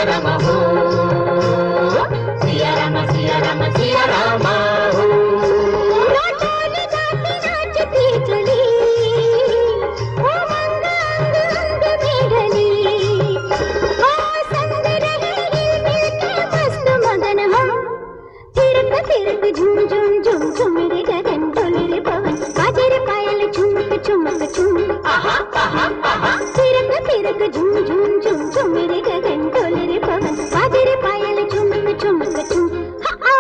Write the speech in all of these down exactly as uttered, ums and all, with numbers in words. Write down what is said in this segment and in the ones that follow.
सिया राम हो, सिया राम सिया राम सिया राम हो। डोली जाती नाचती चली, ओ मंग अंग अंग में ढली, ओ संग रहे हिल मिल के मस्त मगन हम। थिरक थिरक झूम झूम झूम झूम रे गगन डोले रे पवन, बाजे रे पायल झुमक झुमक झूम। आहा आहा आहा थिरक थिरक झूम झूम झूम झूम रे गगन डोले रे पवन, बाजे रे पायल झुमक झुमक झूम। हा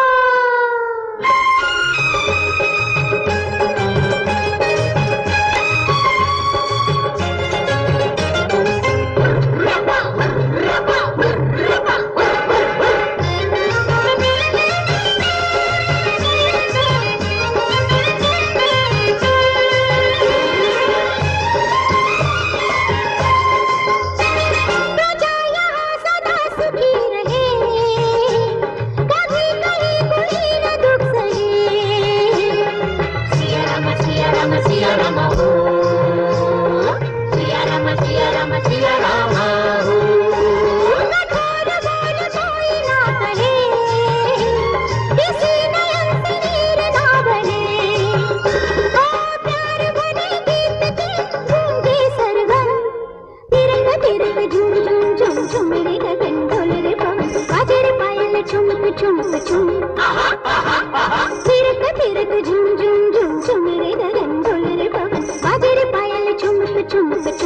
सिया राम हो, सिया राम सिया राम सिया राम हो। कठोर बोल कोई ना कहे, किसी नयन से नीर ना बने, ओ प्यार बने गीत के गूंजे सरगम। तिरक तिरक झूम झूम झूम झूम रे गगन डोले रे पवन, बाजे रे पायल झुमक झुमक झूम। आहा आहा आहा तिरक तिरक झूम झूम झूम झूम रे गगन डोले रे पवन, बाजे रे पायल झुमक झुमक झूम।